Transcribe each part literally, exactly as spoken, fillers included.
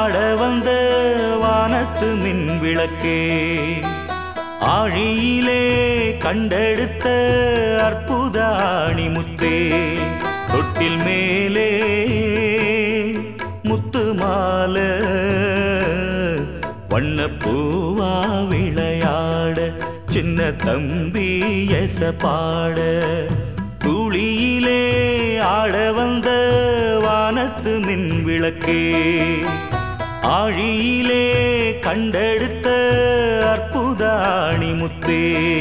ஆட வந்த வானத்து மின் விளக்கே, ஆழியிலே கண்டெடுத்த அற்புத அணிமுத்தே, தொட்டில் மேலே முத்து மாலை வண்ணப்பூவா விளையாட, சின்ன தம்பி எச பாட, துளியிலே ஆட வந்த வானத்து மின் விளக்கே, ஆழியிலே கண்டெடுத்த அற்புத அணிமுத்தே.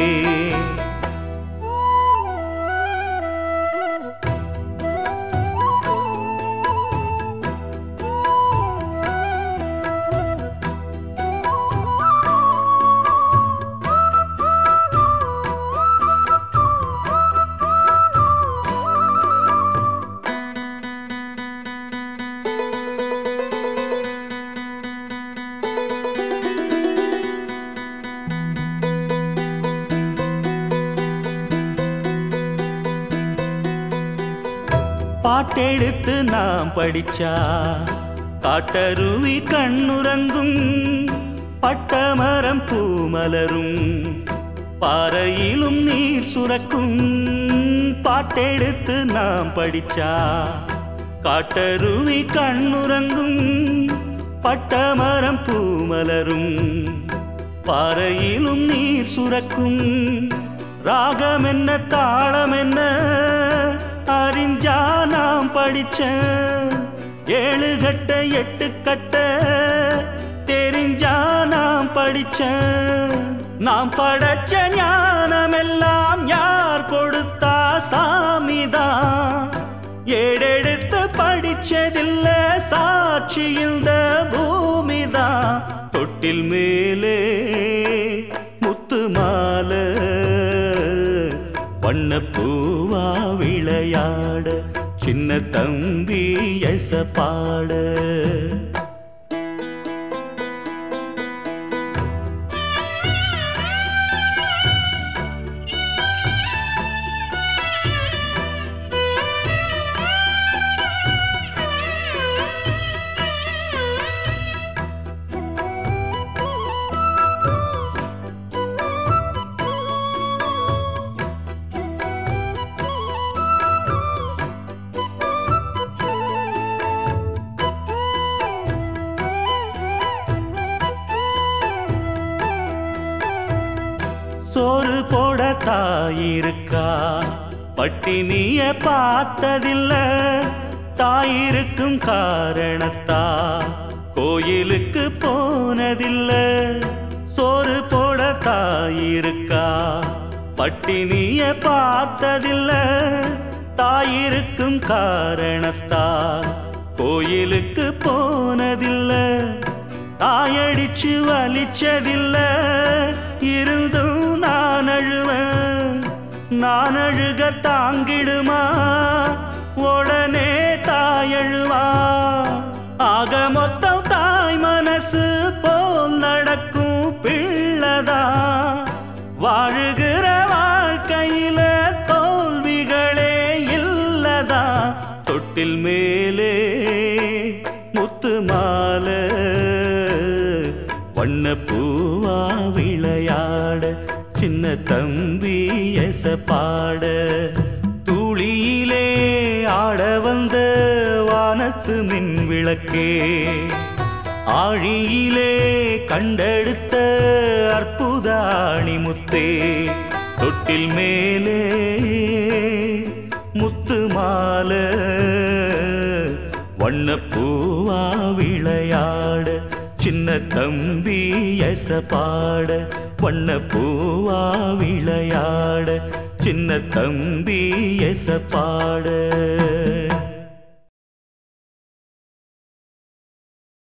பாட்டெடுத்து நாம் படிச்சா காட்டருவி கண்ணுறங்கும், பட்டமரம் பூமலரும் பாறையிலும் நீர் சுரக்கும். பாட்டெடுத்து நாம் படிச்சா காட்டருவி கண்ணுறங்கும், பட்டமரம் பூமலரும் பாறையிலும் நீர் சுரக்கும். ராகம் என்ன தாளம் என்ன அறிஞ்சா நாம் படிச்ச, ஏழு கட்ட எட்டு கட்ட தெரிஞ்சா நாம் படிச்ச. நாம் படைச்ச ஞானமெல்லாம் யார் கொடுத்தா? சாமிதான். ஏடெடுத்து படிச்சதில்ல, சாட்சி இந்த பூமிதான். தொட்டில் மேலே முத்து மாலை வண்ணப்பூவா விளையாட, சின்ன தம்பி எச பாட. சோறு போட தாயிருக்கா, பட்டினிய பார்த்ததில்ல. தாயிருக்கும் காரணத்தா கோயிலுக்கு போனதில்ல. சோறு போட தாயிருக்கா, பட்டினிய பார்த்ததில்ல. தாயிருக்கும் காரணத்தா கோயிலுக்கு போனதில்ல. தாயடிச்சு வலிச்சதில்ல, இருந்தும் நான் அழுவேன். நான் அழுக தாங்கிடுமா? உடனே தாயழுவா. ஆக மொத்தம் தாய் மனசு போல் நடக்கும் பிள்ளதா. வாழுகிற வாழ்க்கையில தோல்விகளே இல்லதா. தொட்டில் மேலே முத்து மாலை வண்ணப்பூவா விளையாட, சின்ன தம்பி எச பாட. துளியிலே ஆட வந்த வானத்து மின் விளக்கே, ஆழியிலே கண்டெடுத்த அற்புத அணிமுத்தே, தொட்டில் மேலே முத்து மாலை வண்ணப்பூவா விளையாட, சின்ன தம்பி எச பாட. வண்ணப்பூவா விளையாட, சின்ன தம்பி எச பாட.